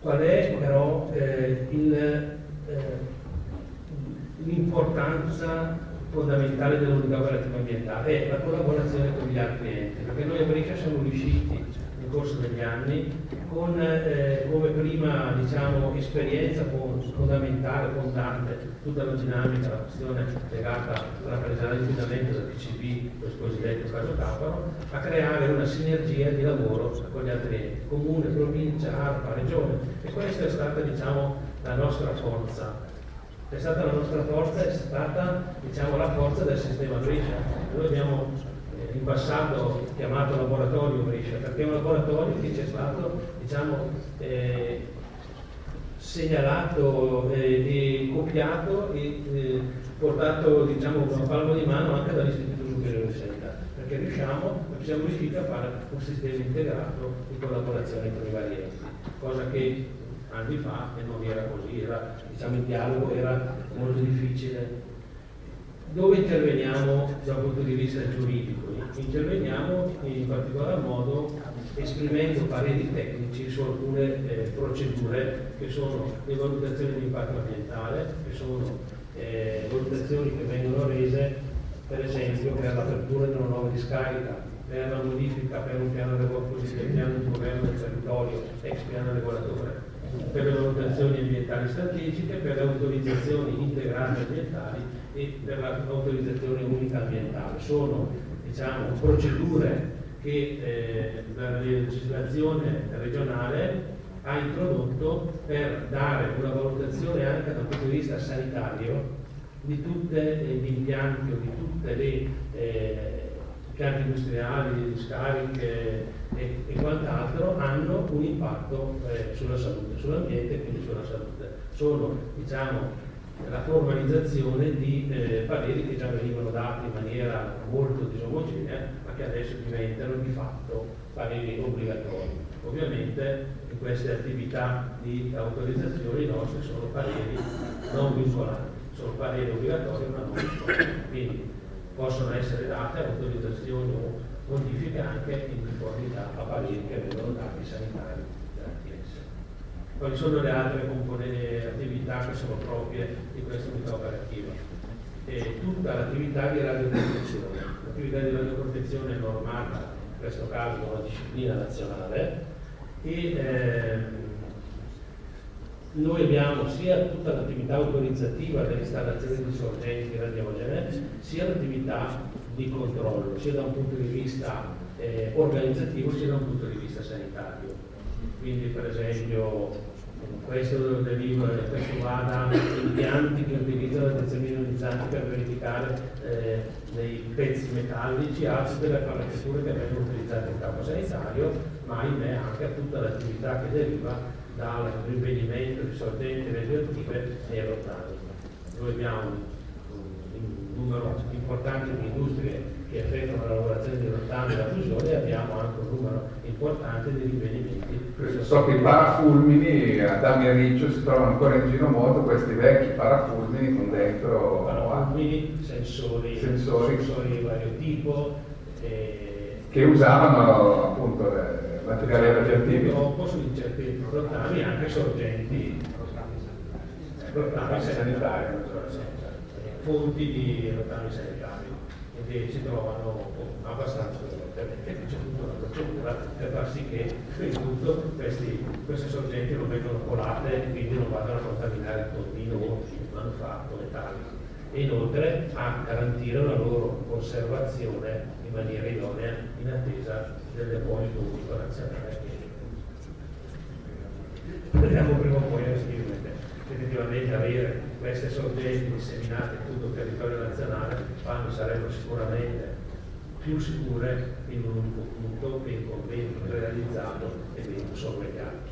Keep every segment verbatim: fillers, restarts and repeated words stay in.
Qual è però eh, l'importanza fondamentale dell'unità operativa ambientale? È la collaborazione con gli altri enti, perché noi a Brescia siamo riusciti nel corso degli anni con eh, come prima diciamo, esperienza fondamentale, fondante, tutta la dinamica, la questione legata alla presa di affidamento del P C B, lo cosiddetto caso Caparo, a creare una sinergia di lavoro con gli altri enti, comune, provincia, ARPA, regione, e questa è stata diciamo, la nostra forza. È stata la nostra forza, è stata diciamo, la forza del sistema Brescia. Noi abbiamo in passato chiamato laboratorio Brescia, perché è un laboratorio che ci è stato diciamo, eh, segnalato eh, e copiato e eh, portato diciamo, con un palmo di mano anche dall'Istituto Superiore di Sanità, perché riusciamo, siamo riusciti a fare un sistema integrato di collaborazione tra i vari enti, cosa che anni fa e non era così, era, diciamo, il dialogo era molto difficile. Dove interveniamo dal punto di vista giuridico? Interveniamo in particolar modo esprimendo pareri tecnici su alcune eh, procedure che sono le valutazioni di impatto ambientale, che sono eh, valutazioni che vengono rese per esempio per l'apertura di una nuova discarica, per la modifica per un piano cosiddetto piano di governo del territorio, ex piano regolatore, per le valutazioni ambientali strategiche, per le autorizzazioni integrate ambientali e per l'autorizzazione unica ambientale. Sono diciamo, procedure che eh, la legislazione regionale ha introdotto per dare una valutazione anche dal punto di vista sanitario di tutti gli impianti o di tutte le eh, impianti industriali, discariche e, e quant'altro hanno un impatto eh, sulla salute, sull'ambiente e quindi sulla salute. Sono diciamo, la formalizzazione di eh, pareri che già venivano dati in maniera molto disomogenea, ma che adesso diventano di fatto pareri obbligatori. Ovviamente in queste attività di autorizzazione i nostri sono pareri non vincolanti, sono pareri obbligatori ma non vincolanti. Quindi possono essere date autorizzazioni o modifiche anche in conformità a pareri che vengono dati sanitari della T S. Poi ci sono le altre componenti attività che sono proprie di questa unità operativa. E tutta l'attività di radioprotezione. L'attività di radioprotezione è normata, in questo caso, da una disciplina nazionale e ehm, noi abbiamo sia tutta l'attività autorizzativa dell'installazione di sorgenti radiogene, sia l'attività di controllo, sia da un punto di vista eh, organizzativo, sia da un punto di vista sanitario. Quindi per esempio questo deriva, questo va da impianti che utilizzano attenzioni ionizzanti per verificare eh, dei pezzi metallici a tutte le apparecchiature che vengono utilizzate in campo sanitario, ma ahimè anche a tutta l'attività che deriva dal rinvenimento di sorgenti radioattive nei rottami. Noi abbiamo un numero importante di industrie che effettuano la lavorazione di rottami e la fusione e abbiamo anche un numero importante di rinvenimenti. So che i parafulmini a Dami e Riccio si trovano ancora in giro moto, questi vecchi parafulmini con dentro parafulmini, sensori, sensori. sensori di vario tipo eh, che usavano appunto le materiali radioattivi dopo su certi rottami anche sorgenti rottami sanitari, fonti di rottami sanitari che si trovano abbastanza frequentemente. C'è tutta una procedura per far sì che in tutto questi, queste sorgenti non vengano colate e quindi non vadano a contaminare il continuo manufatto metallico, e inoltre a garantire una loro conservazione in maniera idonea in attesa del deposito unico nazionale. Speriamo prima o poi effettivamente avere queste sorgenti disseminate in tutto il territorio nazionale, quando sarebbero sicuramente più sicure in un unico punto, ben convento, realizzato e ben sorvegliato.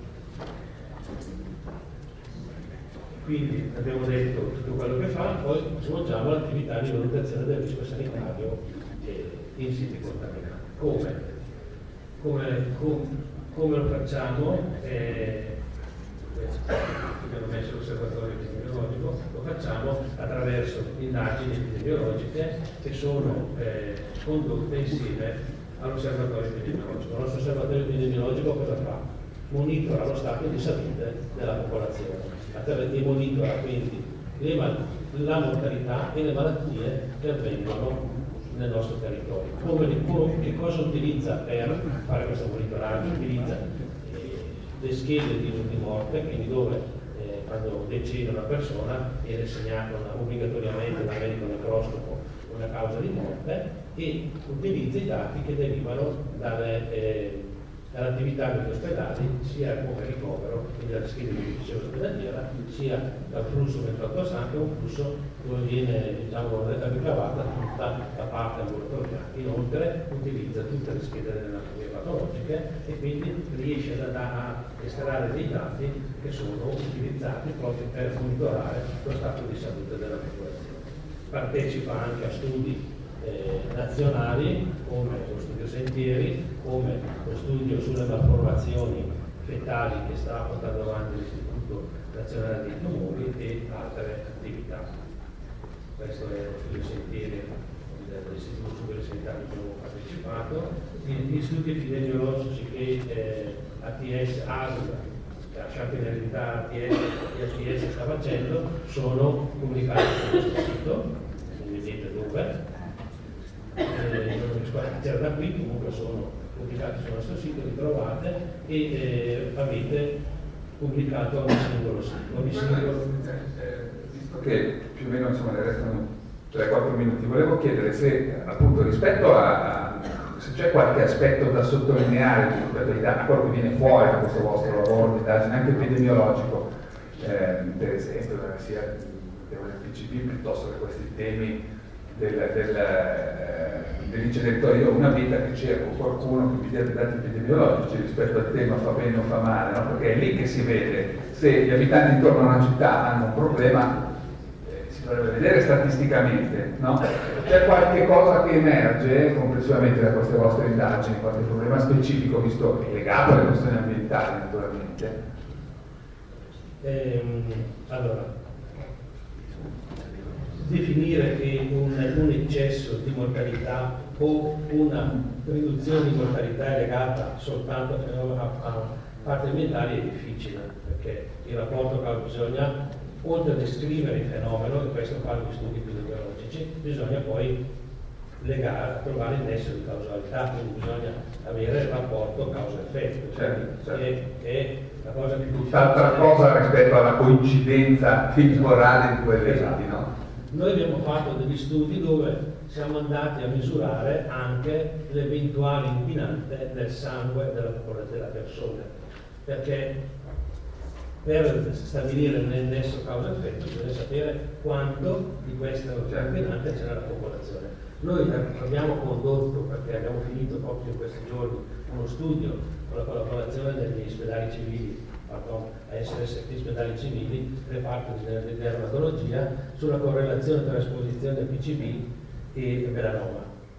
Quindi abbiamo detto tutto quello che fa, poi svolgiamo l'attività di valutazione del rischio sanitario in siti contaminati. Come? Come, com, come lo facciamo? Eh, abbiamo messo l'osservatorio epidemiologico, lo facciamo attraverso indagini epidemiologiche che sono eh, condotte insieme all'osservatorio epidemiologico. Il nostro osservatorio epidemiologico cosa fa? monitora lo stato di salute della popolazione e monitora quindi le, la mortalità e le malattie che avvengono nel nostro territorio. Come, che cosa utilizza per fare questo monitoraggio? Utilizza eh, le schede di, di morte, quindi dove eh, quando decede una persona viene segnata una, obbligatoriamente dal medico necroscopo una causa di morte, e utilizza i dati che derivano dalle, eh, dall'attività degli ospedali, sia come ricovero, quindi dalle schede di medicina ospedaliera, sia dal flusso ventotto a sangue, un flusso dove viene, diciamo, ricavata tutta la parte ambulatoriale. Inoltre utilizza tutte le schede delle anatomie patologiche e quindi riesce ad, a estrarre dei dati che sono utilizzati proprio per monitorare lo stato di salute della popolazione. Partecipa anche a studi eh, nazionali come lo studio Sentieri, come lo studio sulle malformazioni fetali che sta portando avanti l'Istituto Nazionale dei Tumori e altre attività. Questo è lo studio Sentieri dell'Istituto Superiore Sanitario che abbiamo partecipato. Gli studi epidemiologici che eh, A T S A S L che ha lasciato in eredità A T S e A T S sta facendo sono pubblicati sul nostro sito, non vedete dove. Eh, non riesco a iniziare da qui, comunque sono pubblicati sul nostro sito, li trovate e eh, avete pubblicato ogni singolo sito. Ogni singolo... Visto che più o meno insomma ne restano tre quattro minuti, volevo chiedere se appunto rispetto a, se c'è qualche aspetto da sottolineare rispetto ai dati, quello che viene fuori da questo vostro lavoro di indagine anche epidemiologico, eh, per esempio sia del P C B piuttosto che questi temi del, del, eh, dell'inceneritore. Una vita che cerco qualcuno che mi dia dei dati epidemiologici rispetto al tema fa bene o fa male, no? Perché è lì che si vede se gli abitanti intorno a una città hanno un problema, eh, si dovrebbe vedere statisticamente, no? C'è qualche cosa che emerge complessivamente da queste vostre indagini, qualche problema specifico visto che è legato alle questioni ambientali naturalmente? Ehm, allora, definire che un, un eccesso di mortalità o una riduzione di mortalità è legata soltanto a, a parti ambientali è difficile, perché il rapporto che bisogna, oltre a descrivere il fenomeno, e questo fanno gli studi epidemiologici, bisogna poi legare, trovare il nesso di causalità, quindi bisogna avere il rapporto causa-effetto, cioè certo, certo. Che, che è la cosa più difficile. Tutt'altra cosa rispetto alla coincidenza temporale di quelle esatto. eventi, no? Noi abbiamo fatto degli studi dove siamo andati a misurare anche l'eventuale inquinante nel sangue della popolazione della persona, perché per stabilire nel nesso causa-effetto bisogna sapere quanto di questo inquinante c'è nella popolazione. Noi abbiamo condotto, perché abbiamo finito proprio in questi giorni, uno studio con la collaborazione degli ospedali civili, pardon, a S S T ospedali civili, reparto di dermatologia, sulla correlazione tra esposizione al P C B e melanoma.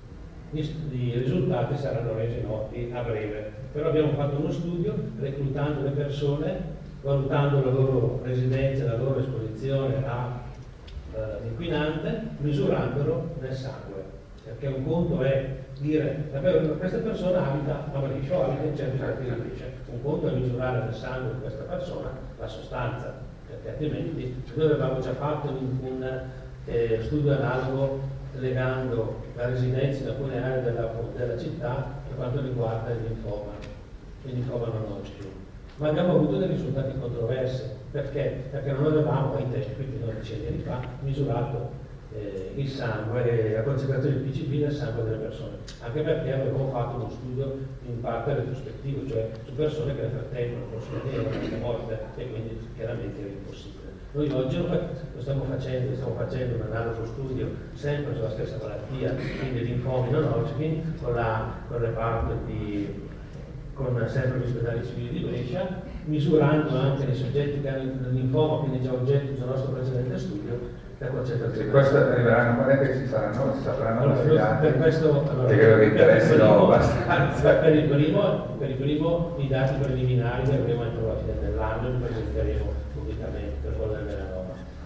I risultati saranno resi noti a breve, però abbiamo fatto uno studio reclutando le persone, valutando la loro residenza, la loro esposizione all'inquinante, misurandolo nel sangue. Perché un conto è dire questa persona abita a Brescia, abita in certi stati di Brescia, un conto è misurare nel sangue di questa persona la sostanza, perché altrimenti noi avevamo già fatto un, un eh, studio analogo legando la residenza in alcune aree della, della città per quanto riguarda il linfoma, il linfoma non Hodgkin. Ma abbiamo avuto dei risultati controversi, perché? Perché non avevamo ai tempi, quindi noi decenni fa, misurato eh, il sangue, la concentrazione di P C B nel sangue delle persone, anche perché avevamo fatto uno studio in parte retrospettivo, cioè su persone che nel frattempo non consumavano, erano morte e quindi chiaramente era impossibile. Noi oggi lo, lo stiamo facendo, stiamo facendo un analogo studio sempre sulla stessa malattia, quindi linfomi non Hodgkin, con, la, con il reparto di con sempre gli ospedali civili di Brescia, misurando anche nei soggetti che hanno il linfoma, quindi già oggetto del nostro precedente studio, la concentrazione. E questo arriveranno, quando è che si saranno, si sapranno allora, questi dati? Per questo, allora, che credo che interessino abbastanza. Per il primo, per il primo i dati preliminari li avremo entro la fine dell'anno, li presenteremo pubblicamente per quello del melanoma.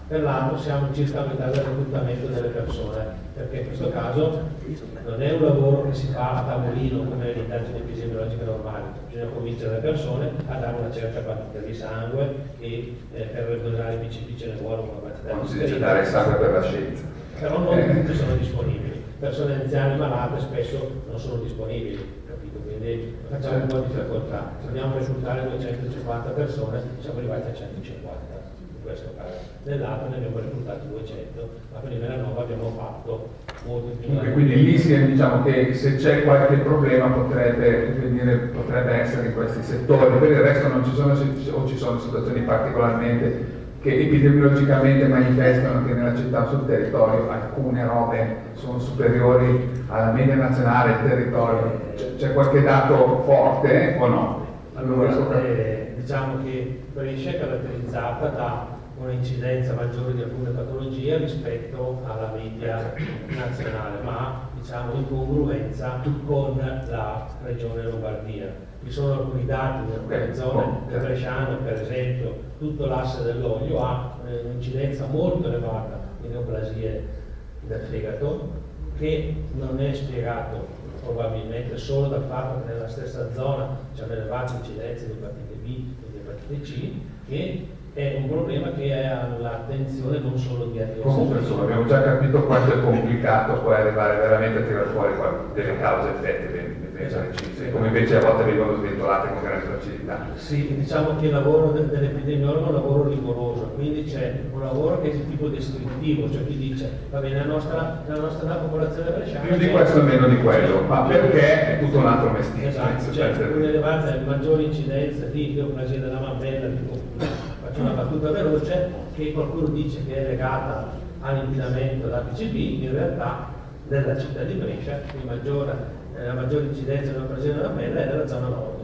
per l'anno siamo circa a metà del reclutamento delle persone, perché in questo caso non è un lavoro che si fa a tavolino come le indagini epidemiologiche normali, bisogna convincere le persone a dare una certa quantità di sangue e eh, per donare il B C P ce ne vuole una quantità non di si dice dare sangue per la scienza, però non tutti sono disponibili, persone anziane malate spesso non sono disponibili, capito? Quindi facciamo un po' di difficoltà, se dobbiamo risultare duecentocinquanta persone siamo arrivati a centocinquanta in questo caso, nell'altro ne abbiamo reclutati duecento, ma per il Velanova abbiamo fatto molto più. Comunque, quindi lì si, diciamo che se c'è qualche problema potrebbe, venire, potrebbe essere in questi settori, per il resto non ci sono o ci sono situazioni particolarmente che epidemiologicamente manifestano che nella città o sul territorio alcune robe sono superiori alla media nazionale del territorio. C'è qualche dato forte o no? Allora, eh, diciamo che Brescia è caratterizzata da un'incidenza maggiore di alcune patologie rispetto alla media nazionale, ma diciamo in congruenza con la regione Lombardia. Vi sono alcuni dati in alcune zone del Bresciano, per esempio tutto l'asse dell'olio ha un'incidenza molto elevata di neoplasie del fegato, che non è spiegato probabilmente solo dal fatto che nella stessa zona c'è un'elevata incidenza di epatite B e di epatite C, che è un problema che è all'attenzione non solo di diagnosi. Comunque insomma abbiamo già capito quanto è complicato poi arrivare veramente a tirare fuori delle cause effette dei esatto. Come invece a volte vengono sventolate con grande facilità. Sì, diciamo che il lavoro dell'epidemiologo è un lavoro rigoroso, quindi c'è un lavoro che è di tipo descrittivo, cioè chi dice va bene, la nostra, la nostra popolazione bresciana più di questo meno di quello, ma perché è tutto un altro mestiere. Esatto, c'è un'elevata maggiore incidenza di neoplasia della mammella, di faccio una battuta veloce, che qualcuno dice che è legata all'inquinamento da B C P, in realtà nella città di Brescia il maggiore la maggiore incidenza della neoplasia della mammella è nella zona nord.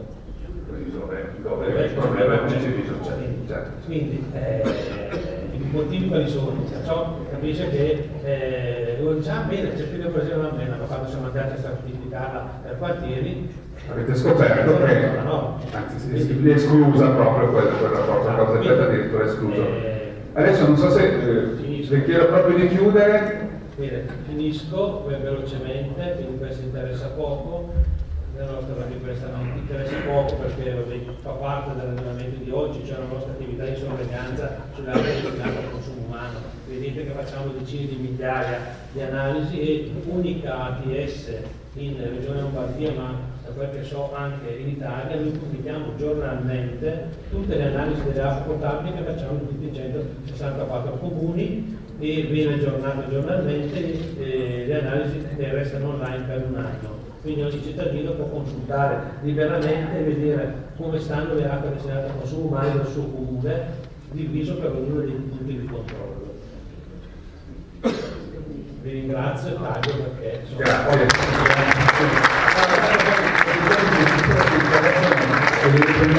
Dove, dove, dove il problema è B C P succede. Certo. Quindi eh, i motivi quali sono? Perciò capisce che eh, uno dice, ah bene, c'è più neoplasia della mammella, ma quando siamo andati a stratificarla per quartieri avete scoperto che no. Anzi si è esclusa proprio quel, quel rapporto a causa effetto, addirittura escluso. Eh, Adesso non so se eh, le chiedo proprio di chiudere. Bene, finisco velocemente, quindi questo interessa poco, la nostra questa non interessa poco perché vabbè, fa parte del ragionamento di oggi, cioè la nostra attività di sorveglianza sulle aree destinate al consumo umano. Vedete che facciamo decine di migliaia di analisi e unica A T S in Regione Lombardia, ma da quel che so anche in Italia, noi pubblichiamo giornalmente tutte le analisi delle acque potabili che facciamo in tutti i centosessantaquattro comuni e viene aggiornato giornalmente e le analisi che restano online per un anno. Quindi ogni cittadino può consultare liberamente e vedere come stanno le acque destinate al consumo umano del suo comune, diviso per ognuno dei punti di controllo. Vi ringrazio e taglio perché sono Grazie.